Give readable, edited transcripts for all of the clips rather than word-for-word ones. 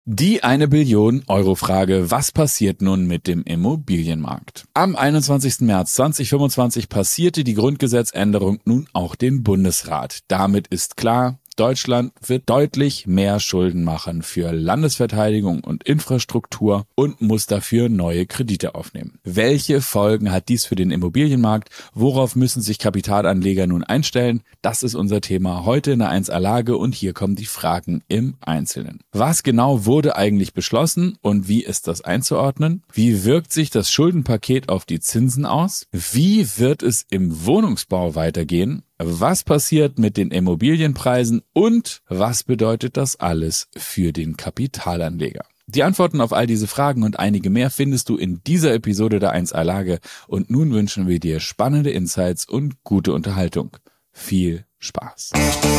Die 1 Billion-Euro-Frage: Was passiert nun mit dem Immobilienmarkt? Am 21. März 2025 passierte die Grundgesetzänderung nun auch den Bundesrat. Damit ist klar, Deutschland wird deutlich mehr Schulden machen für Landesverteidigung und Infrastruktur und muss dafür neue Kredite aufnehmen. Welche Folgen hat dies für den Immobilienmarkt? Worauf müssen sich Kapitalanleger nun einstellen? Das ist unser Thema heute in der 1A Lage und hier kommen die Fragen im Einzelnen. Was genau wurde eigentlich beschlossen und wie ist das einzuordnen? Wie wirkt sich das Schuldenpaket auf die Zinsen aus? Wie wird es im Wohnungsbau weitergehen? Was passiert mit den Immobilienpreisen und was bedeutet das alles für den Kapitalanleger? Die Antworten auf all diese Fragen und einige mehr findest du in dieser Episode der 1A Lage und nun wünschen wir dir spannende Insights und gute Unterhaltung. Viel Spaß!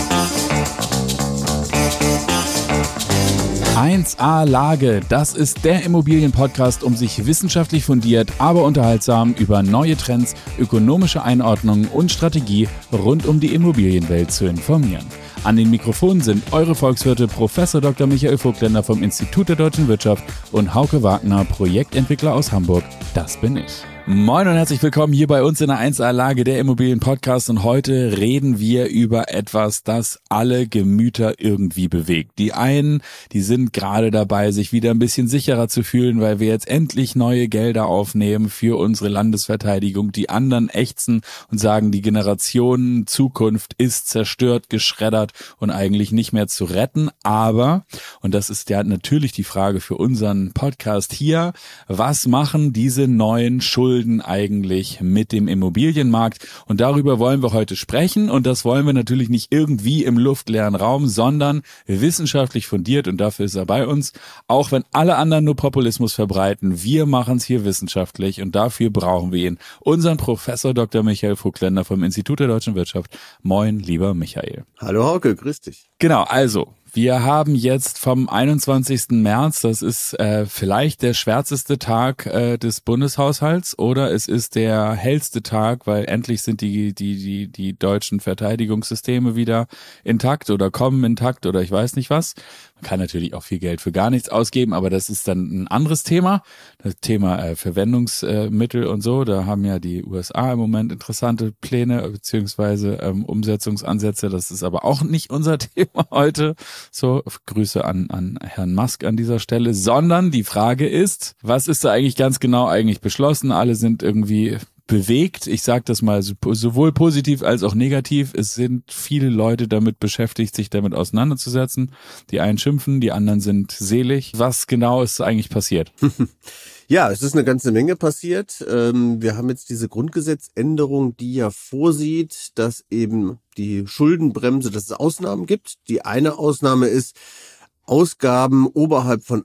1A Lage, das ist der Immobilienpodcast, um sich wissenschaftlich fundiert, aber unterhaltsam über neue Trends, ökonomische Einordnungen und Strategie rund um die Immobilienwelt zu informieren. An den Mikrofonen sind eure Volkswirte Prof. Dr. Michael Vogtländer vom Institut der Deutschen Wirtschaft und Hauke Wagner, Projektentwickler aus Hamburg. Das bin ich. Moin und herzlich willkommen hier bei uns in der 1A Lage, der Immobilienpodcast, und heute reden wir über etwas, das alle Gemüter irgendwie bewegt. Die einen, die sind gerade dabei, sich wieder ein bisschen sicherer zu fühlen, weil wir jetzt endlich neue Gelder aufnehmen für unsere Landesverteidigung. Die anderen ächzen und sagen, die Generationen Zukunft ist zerstört, geschreddert und eigentlich nicht mehr zu retten. Aber, und das ist ja natürlich die Frage für unseren Podcast hier, was machen diese neuen Schulden eigentlich mit dem Immobilienmarkt? Und darüber wollen wir heute sprechen, und das wollen wir natürlich nicht irgendwie im luftleeren Raum, sondern wissenschaftlich fundiert, und dafür ist er bei uns. Auch wenn alle anderen nur Populismus verbreiten, wir machen es hier wissenschaftlich und dafür brauchen wir ihn, unseren Professor Dr. Michael Vogtländer vom Institut der Deutschen Wirtschaft. Moin, lieber Michael. Hallo Hauke, grüß dich. Genau, also wir haben jetzt vom 21. März, das ist vielleicht der schwärzeste Tag des Bundeshaushalts, oder es ist der hellste Tag, weil endlich sind die deutschen Verteidigungssysteme wieder intakt oder kommen intakt oder ich weiß nicht was. Man kann natürlich auch viel Geld für gar nichts ausgeben, aber das ist dann ein anderes Thema. Das Thema Verwendungsmittel und so, da haben ja die USA im Moment interessante Pläne beziehungsweise Umsetzungsansätze. Das ist aber auch nicht unser Thema heute. So, Grüße an Herrn Musk an dieser Stelle, sondern die Frage ist, was ist da eigentlich ganz genau eigentlich beschlossen? Alle sind irgendwie bewegt. Ich sage das mal sowohl positiv als auch negativ. Es sind viele Leute damit beschäftigt, sich damit auseinanderzusetzen. Die einen schimpfen, die anderen sind selig. Was genau ist eigentlich passiert? Ja, es ist eine ganze Menge passiert. Wir haben jetzt diese Grundgesetzänderung, die ja vorsieht, dass eben die Schuldenbremse, dass es Ausnahmen gibt. Die eine Ausnahme ist, Ausgaben oberhalb von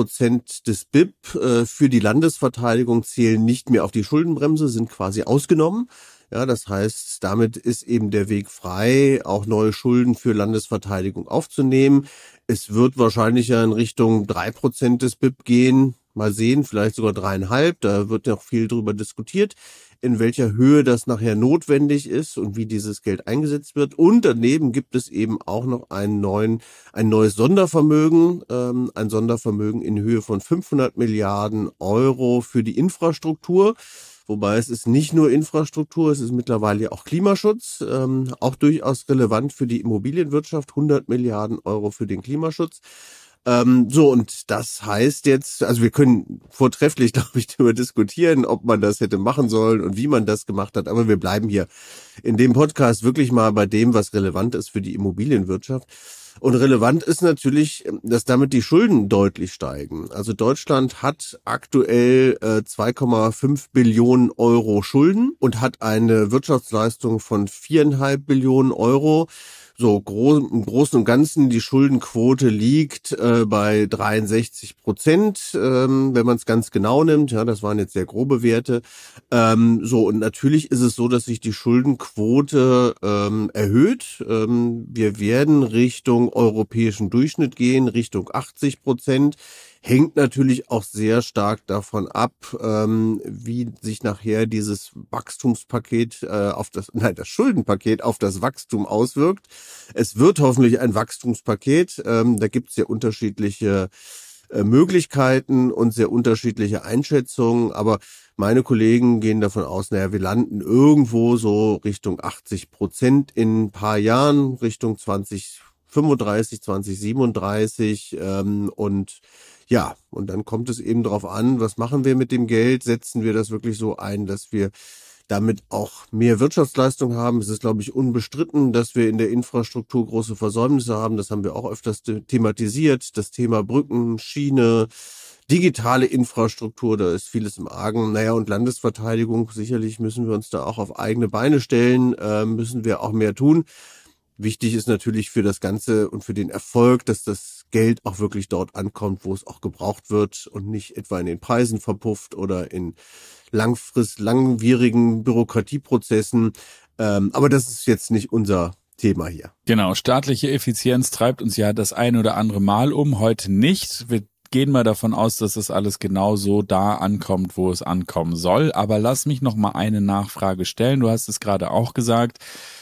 1% des BIP für die Landesverteidigung zählen nicht mehr auf die Schuldenbremse, sind quasi ausgenommen. Ja, das heißt, damit ist eben der Weg frei, auch neue Schulden für Landesverteidigung aufzunehmen. Es wird wahrscheinlich ja in Richtung 3% des BIP gehen. Mal sehen, vielleicht sogar 3,5. Da wird noch viel drüber diskutiert, in welcher Höhe das nachher notwendig ist und wie dieses Geld eingesetzt wird. Und daneben gibt es eben auch noch ein neues Sondervermögen, ein Sondervermögen in Höhe von 500 Milliarden Euro für die Infrastruktur. Wobei es ist nicht nur Infrastruktur, es ist mittlerweile auch Klimaschutz, auch durchaus relevant für die Immobilienwirtschaft, 100 Milliarden Euro für den Klimaschutz. Und das heißt jetzt, also wir können vortrefflich, glaube ich, darüber diskutieren, ob man das hätte machen sollen und wie man das gemacht hat, aber wir bleiben hier in dem Podcast wirklich mal bei dem, was relevant ist für die Immobilienwirtschaft. Und relevant ist natürlich, dass damit die Schulden deutlich steigen. Also Deutschland hat aktuell 2,5 Billionen Euro Schulden und hat eine Wirtschaftsleistung von 4,5 Billionen Euro. So im Großen und Ganzen, die Schuldenquote liegt bei 63%, wenn man es ganz genau nimmt. Ja, das waren jetzt sehr grobe Werte. Und natürlich ist es so, dass sich die Schuldenquote erhöht. Wir werden Richtung europäischen Durchschnitt gehen, Richtung 80%. hängt natürlich auch sehr stark davon ab, wie sich nachher dieses Wachstumspaket das Schuldenpaket auf das Wachstum auswirkt. Es wird hoffentlich ein Wachstumspaket. Da gibt es ja unterschiedliche Möglichkeiten und sehr unterschiedliche Einschätzungen, aber meine Kollegen gehen davon aus, wir landen irgendwo so Richtung 80% in ein paar Jahren, Richtung 2035, 2037 und ja, und dann kommt es eben darauf an, was machen wir mit dem Geld? Setzen wir das wirklich so ein, dass wir damit auch mehr Wirtschaftsleistung haben? Es ist, glaube ich, unbestritten, dass wir in der Infrastruktur große Versäumnisse haben. Das haben wir auch öfters thematisiert. Das Thema Brücken, Schiene, digitale Infrastruktur, da ist vieles im Argen. Und Landesverteidigung, sicherlich müssen wir uns da auch auf eigene Beine stellen, müssen wir auch mehr tun. Wichtig ist natürlich für das Ganze und für den Erfolg, dass das Geld auch wirklich dort ankommt, wo es auch gebraucht wird und nicht etwa in den Preisen verpufft oder in langwierigen Bürokratieprozessen. Aber das ist jetzt nicht unser Thema hier. Genau, staatliche Effizienz treibt uns ja das ein oder andere Mal um, heute nicht. Wir gehen mal davon aus, dass das alles genau so da ankommt, wo es ankommen soll. Aber lass mich noch mal eine Nachfrage stellen. Du hast es gerade auch gesagt.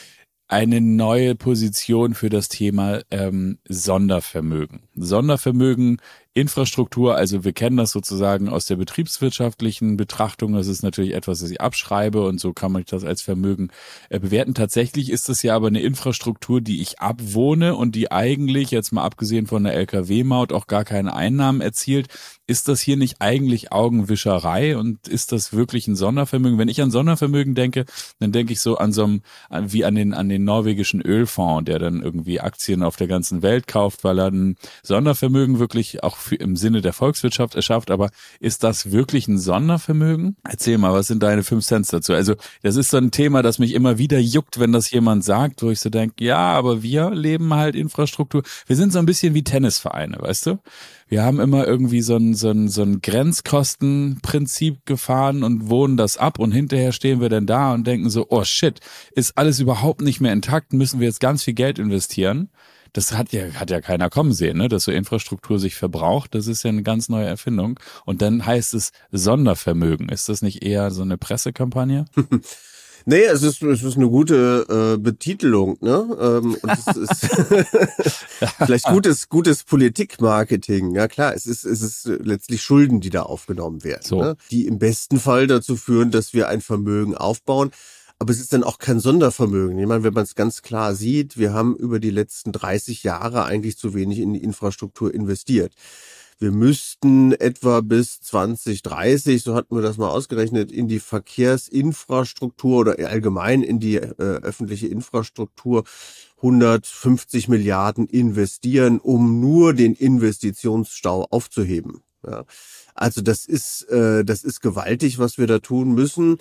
Eine neue Position für das Thema Sondervermögen. Sondervermögen, Infrastruktur, also wir kennen das sozusagen aus der betriebswirtschaftlichen Betrachtung. Das ist natürlich etwas, das ich abschreibe und so kann man das als Vermögen bewerten. Tatsächlich ist es ja aber eine Infrastruktur, die ich abwohne und die eigentlich, jetzt mal abgesehen von der Lkw-Maut, auch gar keine Einnahmen erzielt. Ist das hier nicht eigentlich Augenwischerei und ist das wirklich ein Sondervermögen? Wenn ich an Sondervermögen denke, dann denke ich so an wie an den norwegischen Ölfonds, der dann irgendwie Aktien auf der ganzen Welt kauft, weil er ein Sondervermögen wirklich auch im Sinne der Volkswirtschaft erschafft. Aber ist das wirklich ein Sondervermögen? Erzähl mal, was sind deine 5 Cent dazu? Also das ist so ein Thema, das mich immer wieder juckt, wenn das jemand sagt, wo ich so denke, ja, aber wir leben halt Infrastruktur. Wir sind so ein bisschen wie Tennisvereine, weißt du? Wir haben immer irgendwie so ein Grenzkostenprinzip gefahren und wohnen das ab und hinterher stehen wir dann da und denken so, oh shit, ist alles überhaupt nicht mehr intakt, müssen wir jetzt ganz viel Geld investieren. Das hat ja keiner kommen sehen, ne? Dass so Infrastruktur sich verbraucht, das ist ja eine ganz neue Erfindung. Und dann heißt es Sondervermögen. Ist das nicht eher so eine Pressekampagne? Nee, es ist eine gute Betitelung, ne? Und es ist vielleicht gutes Politikmarketing. Ja klar, es ist letztlich Schulden, die da aufgenommen werden, so, ne? Die im besten Fall dazu führen, dass wir ein Vermögen aufbauen. Aber es ist dann auch kein Sondervermögen. Ich meine, wenn man es ganz klar sieht, wir haben über die letzten 30 Jahre eigentlich zu wenig in die Infrastruktur investiert. Wir müssten etwa bis 2030, so hatten wir das mal ausgerechnet, in die Verkehrsinfrastruktur oder allgemein in die öffentliche Infrastruktur 150 Milliarden investieren, um nur den Investitionsstau aufzuheben. Ja. Also das ist gewaltig, was wir da tun müssen.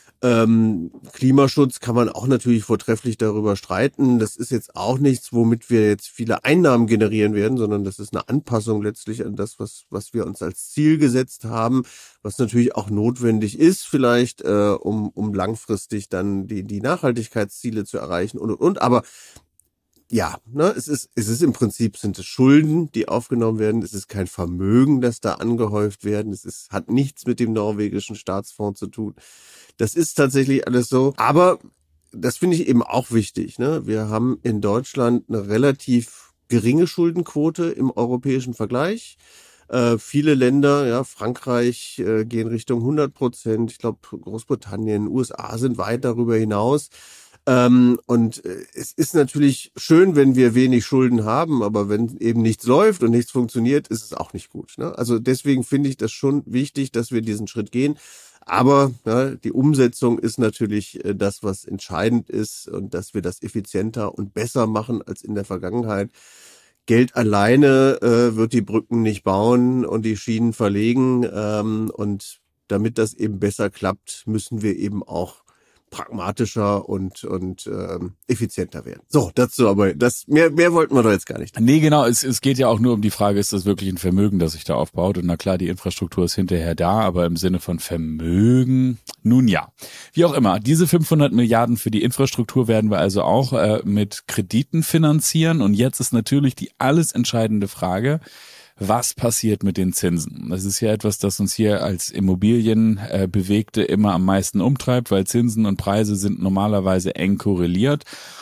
Klimaschutz kann man auch natürlich vortrefflich darüber streiten. Das ist jetzt auch nichts, womit wir jetzt viele Einnahmen generieren werden, sondern das ist eine Anpassung letztlich an das, was wir uns als Ziel gesetzt haben, was natürlich auch notwendig ist vielleicht, um langfristig dann die Nachhaltigkeitsziele zu erreichen und. Aber ja, ne, es ist im Prinzip, sind es Schulden, die aufgenommen werden. Es ist kein Vermögen, das da angehäuft werden. Hat nichts mit dem norwegischen Staatsfonds zu tun. Das ist tatsächlich alles so. Aber das finde ich eben auch wichtig, ne? Wir haben in Deutschland eine relativ geringe Schuldenquote im europäischen Vergleich. Viele Länder, ja, Frankreich gehen Richtung 100%. Ich glaube, Großbritannien, USA sind weit darüber hinaus. Und es ist natürlich schön, wenn wir wenig Schulden haben, aber wenn eben nichts läuft und nichts funktioniert, ist es auch nicht gut, ne? Also deswegen finde ich das schon wichtig, dass wir diesen Schritt gehen. Aber ja, die Umsetzung ist natürlich das, was entscheidend ist und dass wir das effizienter und besser machen als in der Vergangenheit. Geld alleine wird die Brücken nicht bauen und die Schienen verlegen. Und damit das eben besser klappt, müssen wir eben auch pragmatischer und effizienter werden. So, dazu aber mehr wollten wir doch jetzt gar nicht. Nee, genau, es geht ja auch nur um die Frage, ist das wirklich ein Vermögen, das sich da aufbaut? Und na klar, die Infrastruktur ist hinterher da, aber im Sinne von Vermögen, nun ja. Wie auch immer, diese 500 Milliarden für die Infrastruktur werden wir also auch mit Krediten finanzieren. Und jetzt ist natürlich die alles entscheidende Frage, was passiert mit den Zinsen? Das ist ja etwas, das uns hier als Immobilienbewegte immer am meisten umtreibt, weil Zinsen und Preise sind normalerweise eng korreliert.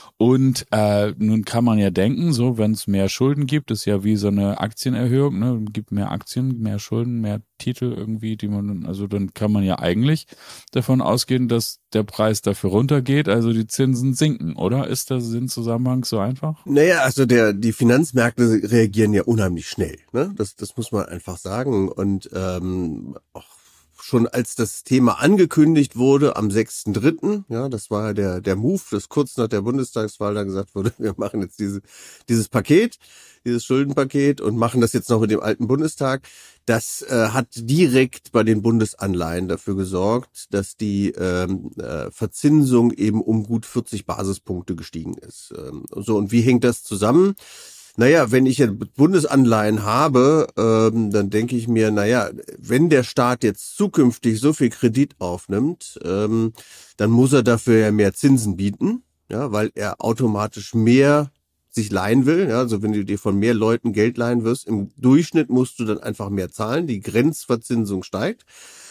Und nun kann man ja denken, so wenn es mehr Schulden gibt, ist ja wie so eine Aktienerhöhung, ne? Gibt mehr Aktien, mehr Schulden, mehr Titel irgendwie, also dann kann man ja eigentlich davon ausgehen, dass der Preis dafür runtergeht, also die Zinsen sinken, oder? Ist der Sinnzusammenhang so einfach? Naja, also die Finanzmärkte reagieren ja unheimlich schnell, ne? Das muss man einfach sagen. Und auch schon als das Thema angekündigt wurde am 6.3., ja, das war der Move, das kurz nach der Bundestagswahl da gesagt wurde, wir machen jetzt dieses Paket, dieses Schuldenpaket und machen das jetzt noch mit dem alten Bundestag. Das hat direkt bei den Bundesanleihen dafür gesorgt, dass die Verzinsung eben um gut 40 Basispunkte gestiegen ist. So, und wie hängt das zusammen? Naja, wenn ich ja Bundesanleihen habe, dann denke ich mir, naja, wenn der Staat jetzt zukünftig so viel Kredit aufnimmt, dann muss er dafür ja mehr Zinsen bieten, ja, weil er automatisch mehr sich leihen will. Ja, also wenn du dir von mehr Leuten Geld leihen wirst, im Durchschnitt musst du dann einfach mehr zahlen. Die Grenzverzinsung steigt.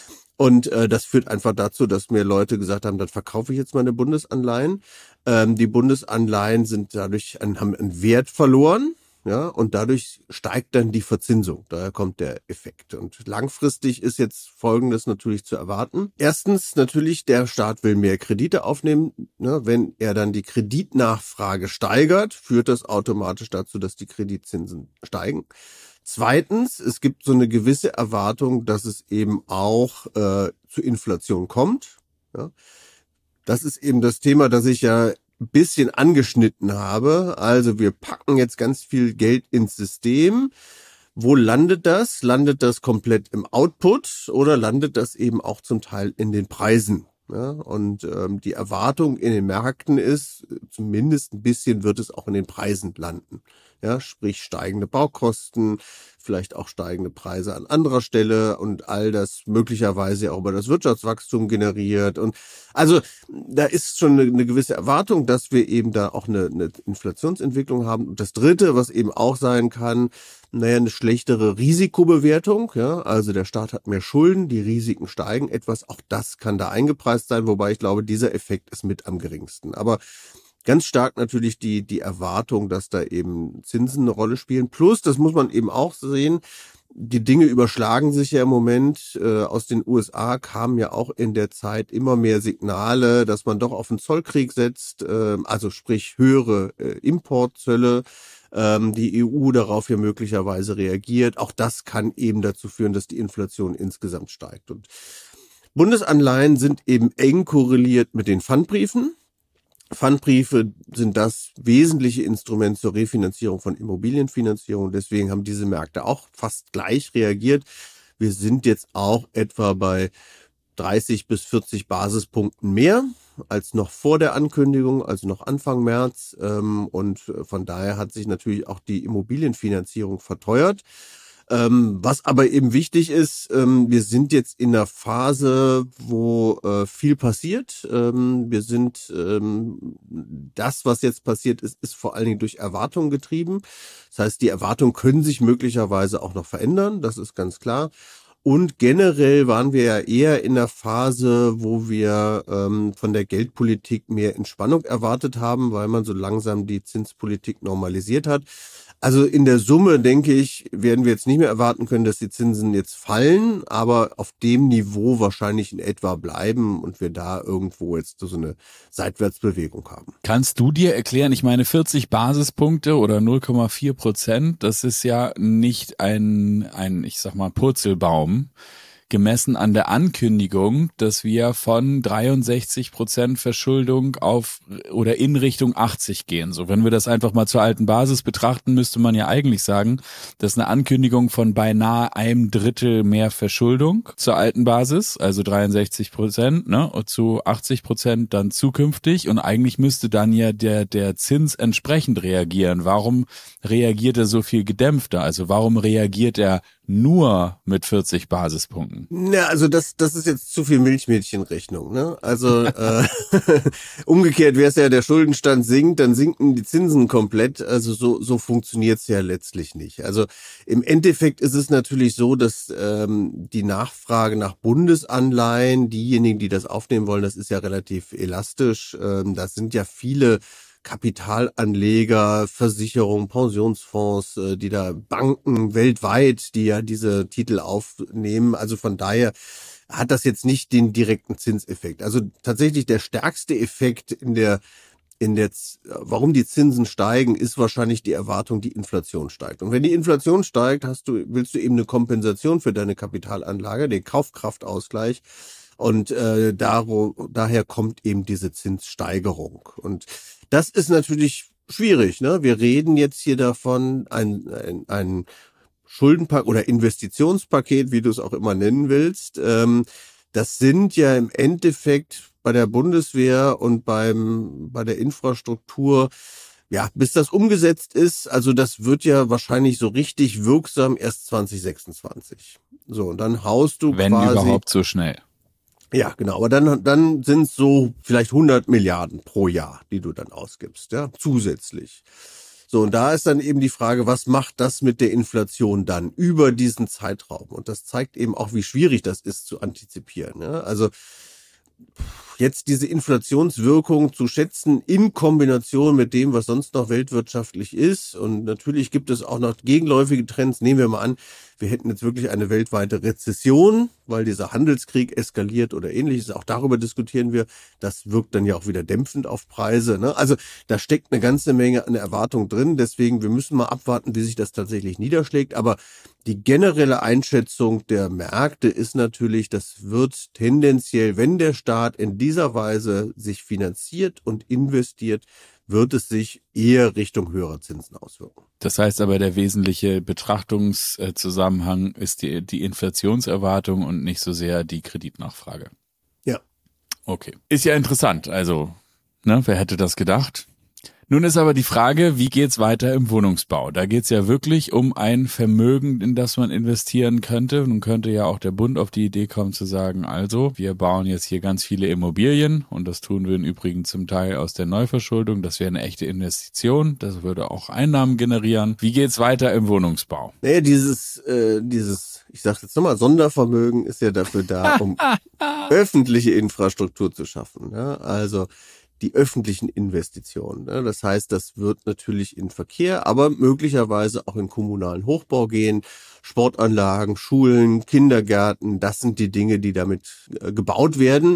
Und das führt einfach dazu, dass mehr Leute gesagt haben, dann verkaufe ich jetzt meine Bundesanleihen. Die Bundesanleihen sind dadurch haben einen Wert verloren, ja, und dadurch steigt dann die Verzinsung. Daher kommt der Effekt. Und langfristig ist jetzt Folgendes natürlich zu erwarten. Erstens natürlich, der Staat will mehr Kredite aufnehmen. Ne? Wenn er dann die Kreditnachfrage steigert, führt das automatisch dazu, dass die Kreditzinsen steigen. Zweitens, es gibt so eine gewisse Erwartung, dass es eben auch zu Inflation kommt. Ja. Das ist eben das Thema, das ich ja ein bisschen angeschnitten habe. Also wir packen jetzt ganz viel Geld ins System. Wo landet das? Landet das komplett im Output oder landet das eben auch zum Teil in den Preisen? Ja, und die Erwartung in den Märkten ist, zumindest ein bisschen wird es auch in den Preisen landen. Ja, sprich steigende Baukosten, vielleicht auch steigende Preise an anderer Stelle und all das möglicherweise auch über das Wirtschaftswachstum generiert. Und also da ist schon eine gewisse Erwartung, dass wir eben da auch eine Inflationsentwicklung haben. Und das Dritte, was eben auch sein kann, naja, eine schlechtere Risikobewertung. Ja, also der Staat hat mehr Schulden, die Risiken steigen etwas. Auch das kann da eingepreist sein, wobei ich glaube, dieser Effekt ist mit am geringsten. Aber ganz stark natürlich die Erwartung, dass da eben Zinsen eine Rolle spielen. Plus, das muss man eben auch sehen, die Dinge überschlagen sich ja im Moment. Aus den USA kamen ja auch in der Zeit immer mehr Signale, dass man doch auf einen Zollkrieg setzt, also sprich höhere Importzölle. Die EU darauf ja möglicherweise reagiert. Auch das kann eben dazu führen, dass die Inflation insgesamt steigt. Und Bundesanleihen sind eben eng korreliert mit den Pfandbriefen. Pfandbriefe sind das wesentliche Instrument zur Refinanzierung von Immobilienfinanzierung. Deswegen haben diese Märkte auch fast gleich reagiert. Wir sind jetzt auch etwa bei 30 bis 40 Basispunkten mehr als noch vor der Ankündigung, also noch Anfang März. Und von daher hat sich natürlich auch die Immobilienfinanzierung verteuert. Was aber eben wichtig ist, wir sind jetzt in einer Phase, wo viel passiert. Wir sind, das, was jetzt passiert ist vor allen Dingen durch Erwartungen getrieben. Das heißt, die Erwartungen können sich möglicherweise auch noch verändern, das ist ganz klar. Und generell waren wir ja eher in der Phase, wo wir von der Geldpolitik mehr Entspannung erwartet haben, weil man so langsam die Zinspolitik normalisiert hat. Also in der Summe, denke ich, werden wir jetzt nicht mehr erwarten können, dass die Zinsen jetzt fallen, aber auf dem Niveau wahrscheinlich in etwa bleiben und wir da irgendwo jetzt so eine Seitwärtsbewegung haben. Kannst du dir erklären, ich meine 40 Basispunkte oder 0,4%, das ist ja nicht ein, ich sag mal, Purzelbaum, gemessen an der Ankündigung, dass wir von 63% Verschuldung auf oder in Richtung 80 gehen. So, wenn wir das einfach mal zur alten Basis betrachten, müsste man ja eigentlich sagen, dass eine Ankündigung von beinahe einem Drittel mehr Verschuldung zur alten Basis, also 63%, ne, zu 80% dann zukünftig und eigentlich müsste dann ja der Zins entsprechend reagieren. Warum reagiert er so viel gedämpfter? Also warum reagiert er nur mit 40 Basispunkten. Ja, also das ist jetzt zu viel Milchmädchenrechnung, ne? Also umgekehrt wäre es ja, der Schuldenstand sinkt, dann sinken die Zinsen komplett. Also so funktioniert's ja letztlich nicht. Also im Endeffekt ist es natürlich so, dass die Nachfrage nach Bundesanleihen, diejenigen, die das aufnehmen wollen, das ist ja relativ elastisch. Das sind ja viele Kapitalanleger, Versicherungen, Pensionsfonds, die da Banken weltweit, die ja diese Titel aufnehmen. Also von daher hat das jetzt nicht den direkten Zinseffekt. Also tatsächlich der stärkste Effekt warum die Zinsen steigen, ist wahrscheinlich die Erwartung, die Inflation steigt. Und wenn die Inflation steigt, willst du eben eine Kompensation für deine Kapitalanlage, den Kaufkraftausgleich. Und daher kommt eben diese Zinssteigerung. Und das ist natürlich schwierig, ne? Wir reden jetzt hier davon, ein Schuldenpaket oder Investitionspaket, wie du es auch immer nennen willst. Das sind ja im Endeffekt bei der Bundeswehr und bei der Infrastruktur, ja, bis das umgesetzt ist, also das wird ja wahrscheinlich so richtig wirksam erst 2026. So, und dann haust du wenn quasi... überhaupt so schnell. Ja, genau. Aber dann sind es so vielleicht 100 Milliarden pro Jahr, die du dann ausgibst, ja, zusätzlich. So, und da ist dann eben die Frage, was macht das mit der Inflation dann über diesen Zeitraum? Und das zeigt eben auch, wie schwierig das ist zu antizipieren. Ja? Also jetzt diese Inflationswirkung zu schätzen in Kombination mit dem, was sonst noch weltwirtschaftlich ist. Und natürlich gibt es auch noch gegenläufige Trends. Nehmen wir mal an, wir hätten jetzt wirklich eine weltweite Rezession, weil dieser Handelskrieg eskaliert oder ähnliches. Auch darüber diskutieren wir. Das wirkt dann ja auch wieder dämpfend auf Preise, ne? Also da steckt eine ganze Menge an Erwartung drin. Deswegen, wir müssen mal abwarten, wie sich das tatsächlich niederschlägt. Aber die generelle Einschätzung der Märkte ist natürlich, das wird tendenziell, wenn der Staat in dieser Weise sich finanziert und investiert, wird es sich eher Richtung höherer Zinsen auswirken. Das heißt aber, der wesentliche Betrachtungszusammenhang ist die Inflationserwartung und nicht so sehr die Kreditnachfrage. Ja. Okay. Ist ja interessant. Also, wer hätte das gedacht? Nun ist aber die Frage, wie geht's weiter im Wohnungsbau? Da geht's ja wirklich um ein Vermögen, in das man investieren könnte. Nun könnte ja auch der Bund auf die Idee kommen zu sagen, also wir bauen jetzt hier ganz viele Immobilien und das tun wir im Übrigen zum Teil aus der Neuverschuldung. Das wäre eine echte Investition, das würde auch Einnahmen generieren. Wie geht's weiter im Wohnungsbau? Naja, dieses, ich sage jetzt nochmal, Sondervermögen ist ja dafür da, um öffentliche Infrastruktur zu schaffen. Ja? Also die öffentlichen Investitionen. Das heißt, das wird natürlich in Verkehr, aber möglicherweise auch in kommunalen Hochbau gehen. Sportanlagen, Schulen, Kindergärten, das sind die Dinge, die damit gebaut werden,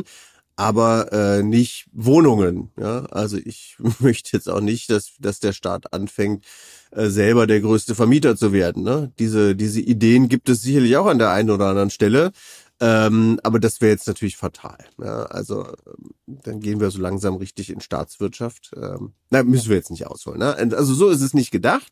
aber nicht Wohnungen. Ja? Also ich möchte jetzt auch nicht, dass der Staat anfängt, selber der größte Vermieter zu werden. Ne? Diese Ideen gibt es sicherlich auch an der einen oder anderen Stelle. Aber das wäre jetzt natürlich fatal. Ja, also dann gehen wir so langsam richtig in Staatswirtschaft. Müssen wir jetzt nicht ausholen. Ne? Also so ist es nicht gedacht.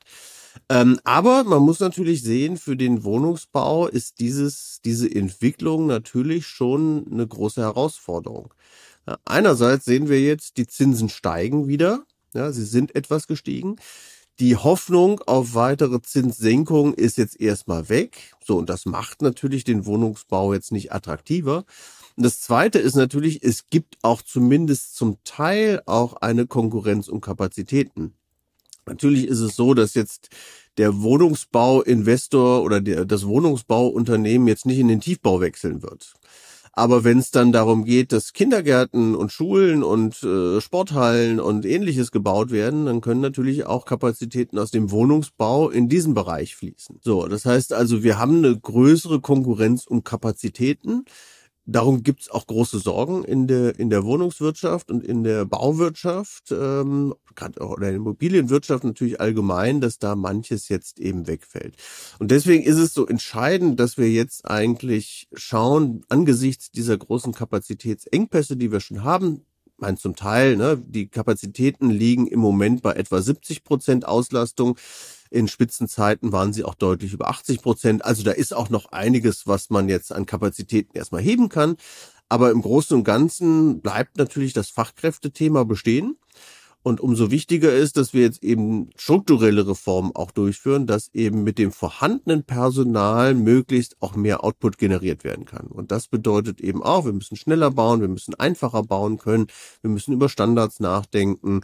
Aber man muss natürlich sehen, für den Wohnungsbau ist diese Entwicklung natürlich schon eine große Herausforderung. Ja, einerseits sehen wir jetzt, die Zinsen steigen wieder. Ja, sie sind etwas gestiegen. Die Hoffnung auf weitere Zinssenkungen ist jetzt erstmal weg. So, und das macht natürlich den Wohnungsbau jetzt nicht attraktiver. Und das Zweite ist natürlich, es gibt auch zumindest zum Teil auch eine Konkurrenz um Kapazitäten. Natürlich ist es so, dass jetzt der Wohnungsbauinvestor oder das Wohnungsbauunternehmen jetzt nicht in den Tiefbau wechseln wird. Aber wenn es dann darum geht, dass Kindergärten und Schulen und Sporthallen und Ähnliches gebaut werden, dann können natürlich auch Kapazitäten aus dem Wohnungsbau in diesen Bereich fließen. So, das heißt also, wir haben eine größere Konkurrenz um Kapazitäten. Darum gibt's auch große Sorgen in der Wohnungswirtschaft und in der Bauwirtschaft, gerade auch in der Immobilienwirtschaft natürlich allgemein, dass da manches jetzt eben wegfällt. Und deswegen ist es so entscheidend, dass wir jetzt eigentlich schauen, angesichts dieser großen Kapazitätsengpässe, die wir schon haben, ich meine zum Teil, die Kapazitäten liegen im Moment bei etwa 70% Auslastung. In Spitzenzeiten waren sie auch deutlich über 80%. Also da ist auch noch einiges, was man jetzt an Kapazitäten erstmal heben kann. Aber im Großen und Ganzen bleibt natürlich das Fachkräftethema bestehen. Und umso wichtiger ist, dass wir jetzt eben strukturelle Reformen auch durchführen, dass eben mit dem vorhandenen Personal möglichst auch mehr Output generiert werden kann. Und das bedeutet eben auch, wir müssen schneller bauen, wir müssen einfacher bauen können, wir müssen über Standards nachdenken,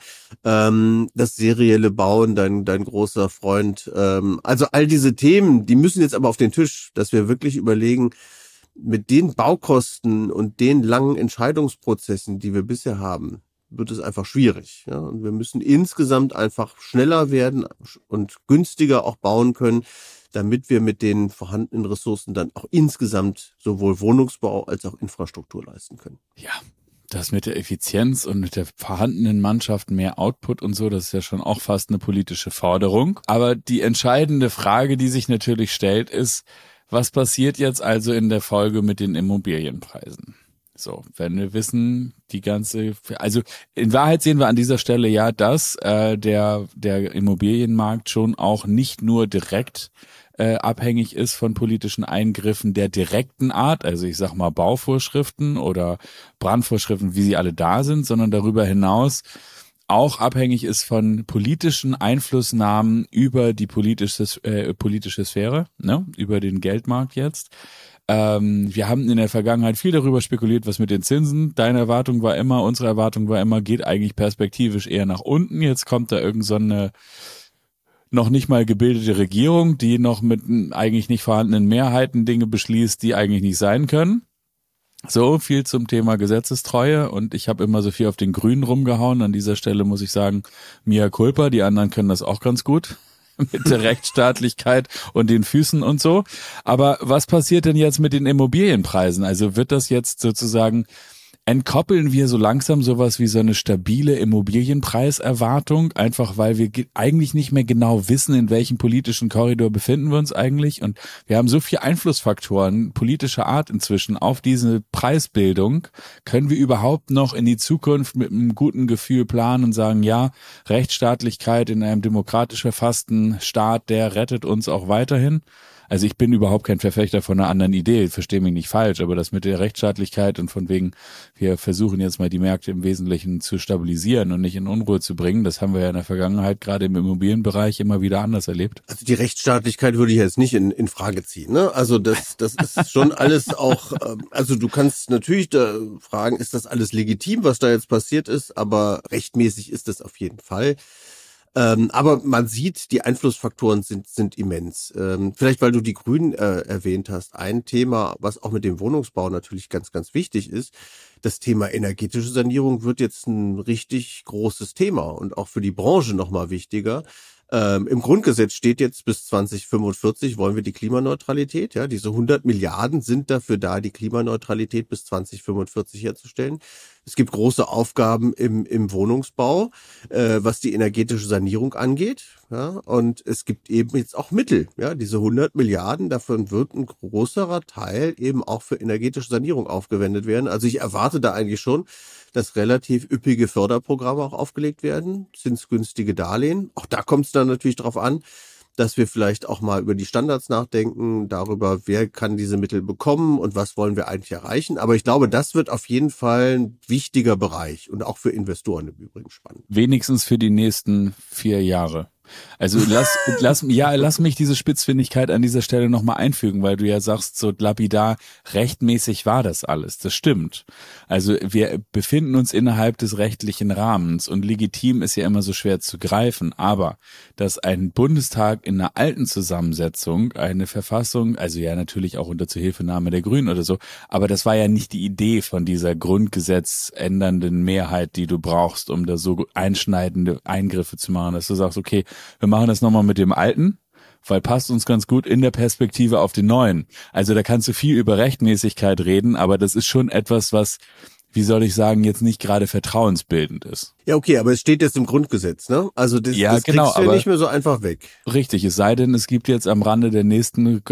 das serielle Bauen, dein großer Freund. Also all diese Themen, die müssen jetzt aber auf den Tisch, dass wir wirklich überlegen, mit den Baukosten und den langen Entscheidungsprozessen, die wir bisher haben, wird es einfach schwierig. Ja? Und wir müssen insgesamt einfach schneller werden und günstiger auch bauen können, damit wir mit den vorhandenen Ressourcen dann auch insgesamt sowohl Wohnungsbau als auch Infrastruktur leisten können. Ja, das mit der Effizienz und mit der vorhandenen Mannschaft mehr Output und so, das ist ja schon auch fast eine politische Forderung. Aber die entscheidende Frage, die sich natürlich stellt, ist, was passiert jetzt also in der Folge mit den Immobilienpreisen? So, wenn wir wissen, also in Wahrheit sehen wir an dieser Stelle ja, dass der Immobilienmarkt schon auch nicht nur direkt abhängig ist von politischen Eingriffen der direkten Art, also ich sag mal Bauvorschriften oder Brandvorschriften, wie sie alle da sind, sondern darüber hinaus auch abhängig ist von politischen Einflussnahmen über die politische Sphäre, ne, über den Geldmarkt jetzt. Wir haben in der Vergangenheit viel darüber spekuliert, was mit den Zinsen. Unsere Erwartung war immer, geht eigentlich perspektivisch eher nach unten. Jetzt kommt da irgend so eine noch nicht mal gebildete Regierung, die noch mit eigentlich nicht vorhandenen Mehrheiten Dinge beschließt, die eigentlich nicht sein können. So viel zum Thema Gesetzestreue, und ich habe immer so viel auf den Grünen rumgehauen. An dieser Stelle muss ich sagen, mea culpa, die anderen können das auch ganz gut mit der Rechtsstaatlichkeit und den Füßen und so. Aber was passiert denn jetzt mit den Immobilienpreisen? Also wird das jetzt sozusagen, entkoppeln wir so langsam sowas wie so eine stabile Immobilienpreiserwartung, einfach weil wir eigentlich nicht mehr genau wissen, in welchem politischen Korridor befinden wir uns eigentlich, und wir haben so viele Einflussfaktoren politischer Art inzwischen auf diese Preisbildung. Können wir überhaupt noch in die Zukunft mit einem guten Gefühl planen und sagen, ja, Rechtsstaatlichkeit in einem demokratisch verfassten Staat, der rettet uns auch weiterhin? Also ich bin überhaupt kein Verfechter von einer anderen Idee, verstehe mich nicht falsch, aber das mit der Rechtsstaatlichkeit und von wegen, wir versuchen jetzt mal die Märkte im Wesentlichen zu stabilisieren und nicht in Unruhe zu bringen, das haben wir ja in der Vergangenheit gerade im Immobilienbereich immer wieder anders erlebt. Also die Rechtsstaatlichkeit würde ich jetzt nicht in Frage ziehen, ne? Also das ist schon alles auch, also du kannst natürlich da fragen, ist das alles legitim, was da jetzt passiert ist, aber rechtmäßig ist das auf jeden Fall. Aber man sieht, die Einflussfaktoren sind immens. Vielleicht, weil du die Grünen erwähnt hast, ein Thema, was auch mit dem Wohnungsbau natürlich ganz, ganz wichtig ist, das Thema energetische Sanierung wird jetzt ein richtig großes Thema und auch für die Branche nochmal wichtiger. Im Grundgesetz steht jetzt, bis 2045 wollen wir die Klimaneutralität. Ja, diese 100 Milliarden sind dafür da, die Klimaneutralität bis 2045 herzustellen. Es gibt große Aufgaben im Wohnungsbau, was die energetische Sanierung angeht. Ja, und es gibt eben jetzt auch Mittel. Ja, diese 100 Milliarden, davon wird ein größerer Teil eben auch für energetische Sanierung aufgewendet werden. Also ich erwarte da eigentlich schon, dass relativ üppige Förderprogramme auch aufgelegt werden, zinsgünstige Darlehen. Auch da kommt es dann natürlich darauf an, dass wir vielleicht auch mal über die Standards nachdenken, darüber, wer kann diese Mittel bekommen und was wollen wir eigentlich erreichen. Aber ich glaube, das wird auf jeden Fall ein wichtiger Bereich und auch für Investoren im Übrigen spannend. Wenigstens für die nächsten 4 Jahre. Also lass mich diese Spitzfindigkeit an dieser Stelle nochmal einfügen, weil du ja sagst, so lapidar, rechtmäßig war das alles. Das stimmt. Also wir befinden uns innerhalb des rechtlichen Rahmens, und legitim ist ja immer so schwer zu greifen. Aber dass ein Bundestag in einer alten Zusammensetzung eine Verfassung, also ja natürlich auch unter Zuhilfenahme der Grünen oder so, aber das war ja nicht die Idee von dieser grundgesetzändernden Mehrheit, die du brauchst, um da so einschneidende Eingriffe zu machen, dass du sagst, okay, wir machen das nochmal mit dem Alten, weil passt uns ganz gut in der Perspektive auf den Neuen. Also da kannst du viel über Rechtmäßigkeit reden, aber das ist schon etwas, was, wie soll ich sagen, jetzt nicht gerade vertrauensbildend ist. Ja, okay, aber es steht jetzt im Grundgesetz, ne? Also das kriegst du ja nicht mehr so einfach weg. Richtig, es sei denn, es gibt jetzt am Rande der nächsten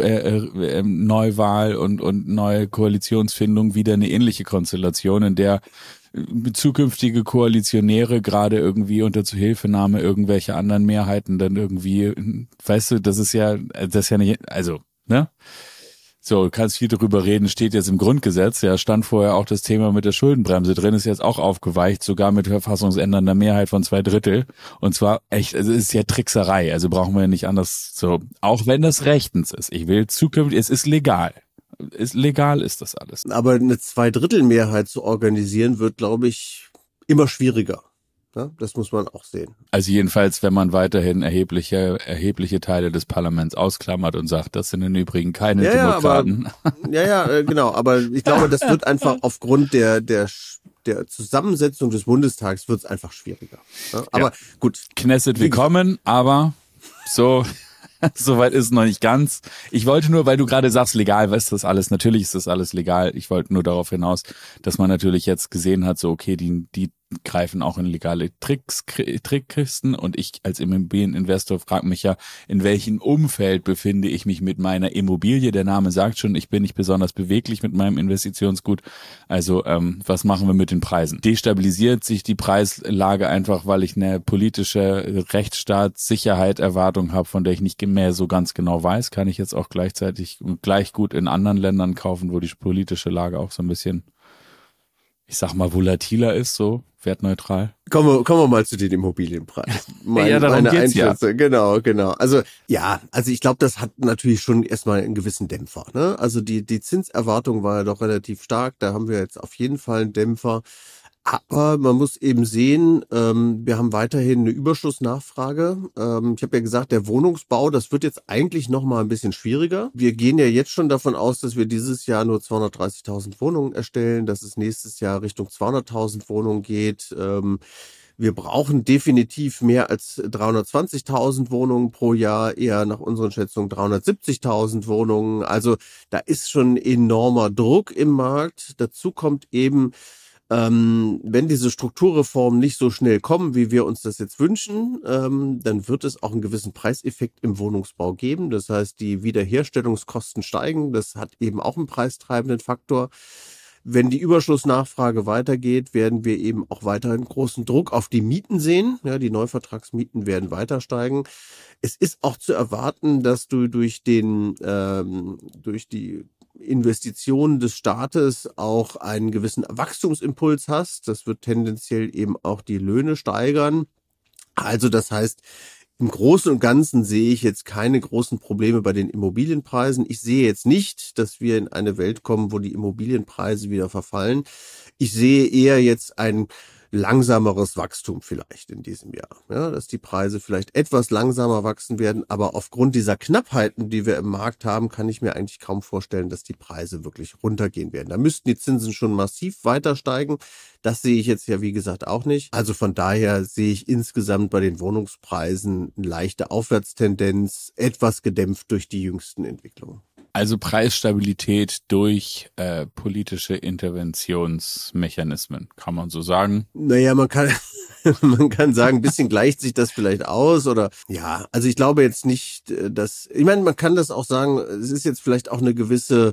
Neuwahl und neue Koalitionsfindung wieder eine ähnliche Konstellation, in der zukünftige Koalitionäre gerade irgendwie unter Zuhilfenahme irgendwelcher anderen Mehrheiten dann irgendwie, weißt du, das ist ja nicht, also, ne? So, du kannst viel darüber reden, steht jetzt im Grundgesetz, ja, stand vorher auch das Thema mit der Schuldenbremse drin, ist jetzt auch aufgeweicht, sogar mit verfassungsändernder Mehrheit von 2/3. Und zwar echt, also es ist ja Trickserei, also brauchen wir ja nicht anders so, auch wenn das rechtens ist. Ich will zukünftig, es ist legal. Legal ist das alles. Aber eine Zweidrittelmehrheit zu organisieren wird, glaube ich, immer schwieriger. Ja, das muss man auch sehen. Also jedenfalls, wenn man weiterhin erhebliche Teile des Parlaments ausklammert und sagt, das sind im Übrigen keine Demokraten. Genau. Aber ich glaube, das wird einfach aufgrund der Zusammensetzung des Bundestags wird es einfach schwieriger. Ja, aber gut. Knesset willkommen, aber so... Soweit ist es noch nicht ganz. Ich wollte nur, weil du gerade sagst, legal, was ist das alles? Natürlich ist das alles legal. Ich wollte nur darauf hinaus, dass man natürlich jetzt gesehen hat, so okay, die greifen auch in legale Trickkisten und ich als Immobilieninvestor frage mich ja, in welchem Umfeld befinde ich mich mit meiner Immobilie? Der Name sagt schon, ich bin nicht besonders beweglich mit meinem Investitionsgut. Also was machen wir mit den Preisen? Destabilisiert sich die Preislage einfach, weil ich eine politische Rechtsstaatssicherheit-Erwartung habe, von der ich nicht mehr so ganz genau weiß? Kann ich jetzt auch gleichzeitig gleich gut in anderen Ländern kaufen, wo die politische Lage auch so ein bisschen, ich sag mal, volatiler ist, so wertneutral? Kommen wir mal zu den Immobilienpreisen. Darum geht's ja. Genau. Also ich glaube, das hat natürlich schon erstmal einen gewissen Dämpfer. Ne? Also die Zinserwartung war ja doch relativ stark. Da haben wir jetzt auf jeden Fall einen Dämpfer. Aber man muss eben sehen, wir haben weiterhin eine Überschussnachfrage. Ich habe ja gesagt, der Wohnungsbau, das wird jetzt eigentlich noch mal ein bisschen schwieriger. Wir gehen ja jetzt schon davon aus, dass wir dieses Jahr nur 230.000 Wohnungen erstellen, dass es nächstes Jahr Richtung 200.000 Wohnungen geht. Wir brauchen definitiv mehr als 320.000 Wohnungen pro Jahr, eher nach unseren Schätzungen 370.000 Wohnungen. Also da ist schon enormer Druck im Markt. Dazu kommt eben, wenn diese Strukturreformen nicht so schnell kommen, wie wir uns das jetzt wünschen, dann wird es auch einen gewissen Preiseffekt im Wohnungsbau geben. Das heißt, die Wiederherstellungskosten steigen. Das hat eben auch einen preistreibenden Faktor. Wenn die Überschussnachfrage weitergeht, werden wir eben auch weiterhin großen Druck auf die Mieten sehen. Ja, die Neuvertragsmieten werden weiter steigen. Es ist auch zu erwarten, dass du durch die Investitionen des Staates auch einen gewissen Wachstumsimpuls hast. Das wird tendenziell eben auch die Löhne steigern. Also das heißt, im Großen und Ganzen sehe ich jetzt keine großen Probleme bei den Immobilienpreisen. Ich sehe jetzt nicht, dass wir in eine Welt kommen, wo die Immobilienpreise wieder verfallen. Ich sehe eher jetzt ein langsameres Wachstum vielleicht in diesem Jahr. Ja, dass die Preise vielleicht etwas langsamer wachsen werden, aber aufgrund dieser Knappheiten, die wir im Markt haben, kann ich mir eigentlich kaum vorstellen, dass die Preise wirklich runtergehen werden. Da müssten die Zinsen schon massiv weiter steigen. Das sehe ich jetzt ja, wie gesagt, auch nicht. Also von daher sehe ich insgesamt bei den Wohnungspreisen eine leichte Aufwärtstendenz, etwas gedämpft durch die jüngsten Entwicklungen. Also Preisstabilität durch politische Interventionsmechanismen, kann man so sagen? Naja, man kann sagen, ein bisschen gleicht sich das vielleicht aus oder ja, also ich glaube jetzt nicht, ich meine, man kann das auch sagen, es ist jetzt vielleicht auch eine gewisse,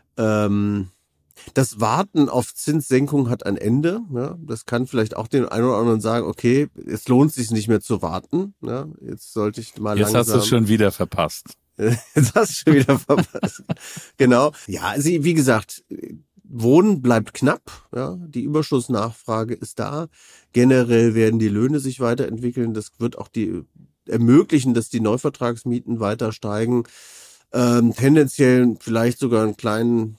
das Warten auf Zinssenkung hat ein Ende. Ja, das kann vielleicht auch den einen oder anderen sagen, okay, jetzt lohnt es sich nicht mehr zu warten. Ja, jetzt sollte ich mal langsam. Jetzt hast du es schon wieder verpasst. Jetzt hast du schon wieder verpasst. Genau. Ja, also wie gesagt, Wohnen bleibt knapp. Ja, die Überschussnachfrage ist da. Generell werden die Löhne sich weiterentwickeln. Das wird auch ermöglichen, dass die Neuvertragsmieten weiter steigen. Tendenziell vielleicht sogar einen kleinen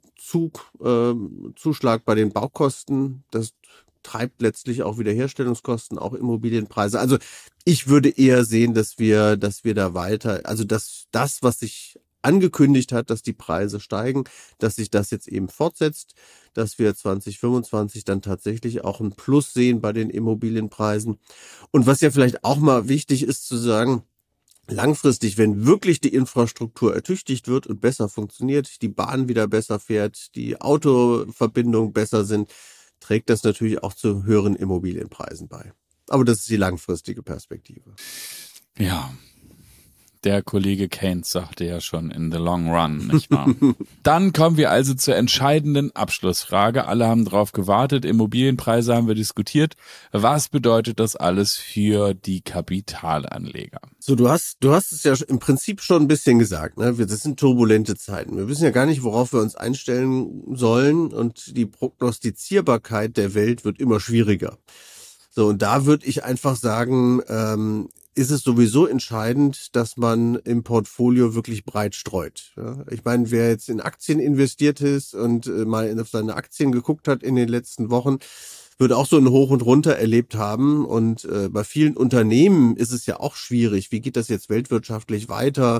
Zuschlag bei den Baukosten. Das treibt letztlich auch wieder Herstellungskosten, auch Immobilienpreise. Also ich würde eher sehen, dass wir da weiter, also das, was sich angekündigt hat, dass die Preise steigen, dass sich das jetzt eben fortsetzt, dass wir 2025 dann tatsächlich auch ein Plus sehen bei den Immobilienpreisen. Und was ja vielleicht auch mal wichtig ist zu sagen, langfristig, wenn wirklich die Infrastruktur ertüchtigt wird und besser funktioniert, die Bahn wieder besser fährt, die Autoverbindungen besser sind, trägt das natürlich auch zu höheren Immobilienpreisen bei. Aber das ist die langfristige Perspektive. Ja, Der Kollege Keynes sagte ja schon in the long run, nicht wahr? Dann kommen wir also zur entscheidenden Abschlussfrage. Alle haben drauf gewartet, Immobilienpreise haben wir diskutiert. Was bedeutet das alles für die Kapitalanleger? So, du hast es ja im Prinzip schon ein bisschen gesagt, ne? Das sind turbulente Zeiten. Wir wissen ja gar nicht, worauf wir uns einstellen sollen, und die Prognostizierbarkeit der Welt wird immer schwieriger. So, und da würde ich einfach sagen, ist es sowieso entscheidend, dass man im Portfolio wirklich breit streut. Ja, ich meine, wer jetzt in Aktien investiert ist und mal auf seine Aktien geguckt hat in den letzten Wochen, wird auch so ein Hoch und Runter erlebt haben. Und bei vielen Unternehmen ist es ja auch schwierig. Wie geht das jetzt weltwirtschaftlich weiter?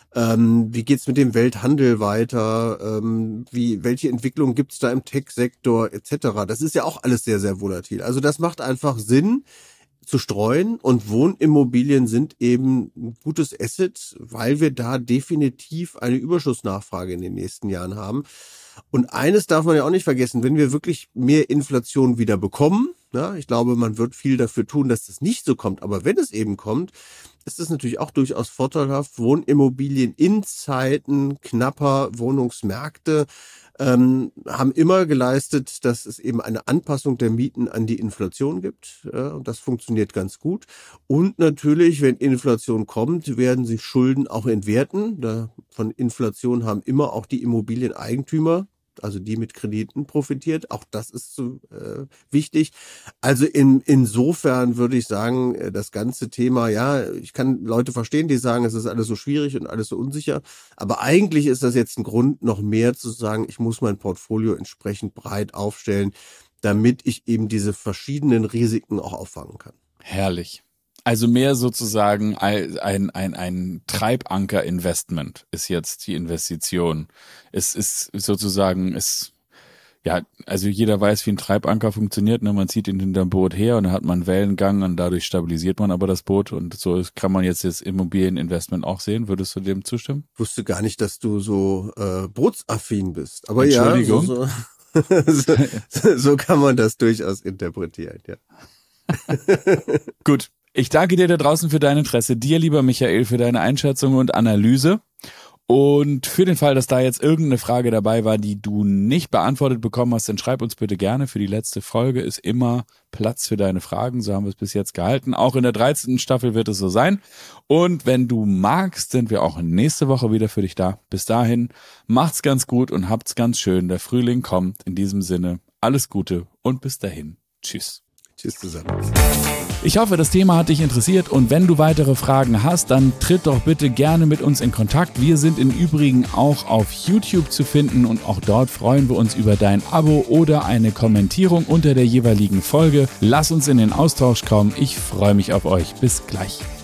Wie geht's mit dem Welthandel weiter? Welche Entwicklung gibt's da im Tech-Sektor etc.? Das ist ja auch alles sehr, sehr volatil. Also das macht einfach Sinn zu streuen, und Wohnimmobilien sind eben ein gutes Asset, weil wir da definitiv eine Überschussnachfrage in den nächsten Jahren haben. Und eines darf man ja auch nicht vergessen: Wenn wir wirklich mehr Inflation wieder bekommen, ja, ich glaube, man wird viel dafür tun, dass das nicht so kommt, aber wenn es eben kommt, ist es natürlich auch durchaus vorteilhaft. Wohnimmobilien in Zeiten knapper Wohnungsmärkte haben immer geleistet, dass es eben eine Anpassung der Mieten an die Inflation gibt. Und das funktioniert ganz gut. Und natürlich, wenn Inflation kommt, werden sich Schulden auch entwerten. Von Inflation haben immer auch die Immobilieneigentümer, also die mit Krediten, profitiert. Auch das ist wichtig. Also insofern würde ich sagen, das ganze Thema, ja, ich kann Leute verstehen, die sagen, es ist alles so schwierig und alles so unsicher. Aber eigentlich ist das jetzt ein Grund, noch mehr zu sagen, ich muss mein Portfolio entsprechend breit aufstellen, damit ich eben diese verschiedenen Risiken auch auffangen kann. Herrlich. Also mehr sozusagen ein Treibanker-Investment ist jetzt die Investition. Es ist sozusagen, ja, also jeder weiß, wie ein Treibanker funktioniert, ne? Man zieht ihn hinterm Boot her und dann hat man einen Wellengang und dadurch stabilisiert man aber das Boot, und so kann man jetzt das Immobilieninvestment auch sehen. Würdest du dem zustimmen? Ich wusste gar nicht, dass du so bootsaffin bist. Aber Entschuldigung. Ja, so kann man das durchaus interpretieren, ja. Gut. Ich danke dir da draußen für dein Interesse, dir, lieber Michael, für deine Einschätzung und Analyse. Und für den Fall, dass da jetzt irgendeine Frage dabei war, die du nicht beantwortet bekommen hast, dann schreib uns bitte gerne. Für die letzte Folge ist immer Platz für deine Fragen. So haben wir es bis jetzt gehalten. Auch in der 13. Staffel wird es so sein. Und wenn du magst, sind wir auch nächste Woche wieder für dich da. Bis dahin, macht's ganz gut und habt's ganz schön. Der Frühling kommt. In diesem Sinne, alles Gute und bis dahin. Tschüss. Tschüss zusammen. Ich hoffe, das Thema hat dich interessiert, und wenn du weitere Fragen hast, dann tritt doch bitte gerne mit uns in Kontakt. Wir sind im Übrigen auch auf YouTube zu finden, und auch dort freuen wir uns über dein Abo oder eine Kommentierung unter der jeweiligen Folge. Lass uns in den Austausch kommen. Ich freue mich auf euch. Bis gleich.